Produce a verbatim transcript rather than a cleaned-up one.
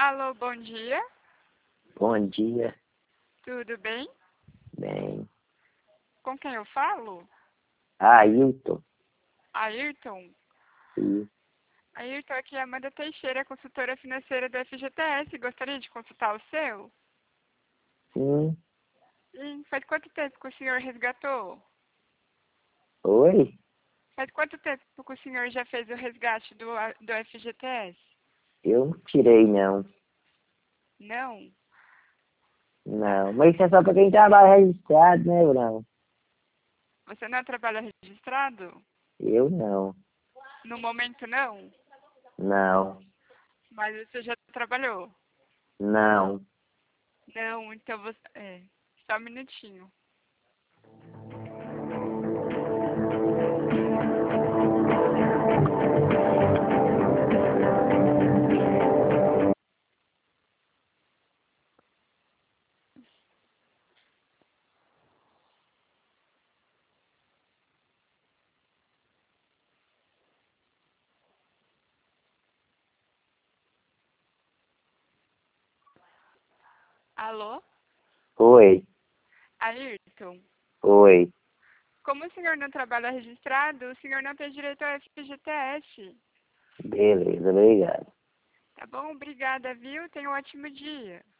Alô, bom dia. Bom dia. Tudo bem? Bem. Com quem eu falo? Ailton. Ayrton? Sim. Ayrton, aqui é Amanda Teixeira, consultora financeira do F G T S. Gostaria de consultar o seu? Sim. Sim. Faz quanto tempo que o senhor resgatou? Oi? Faz quanto tempo que o senhor já fez o resgate do, do F G T S? Eu não tirei, não. Não? Não. Mas isso é só pra quem trabalha registrado, né, Bruno? Você não trabalha registrado? Eu não. No momento não? Não. Mas você já trabalhou? Não. Não, então você... É, só um minutinho. Alô? Oi. Ayrton? Oi. Como o senhor não trabalha registrado, o senhor não tem direito ao F G T S. Beleza, obrigado. Tá bom? Obrigada, viu? Tenha um ótimo dia.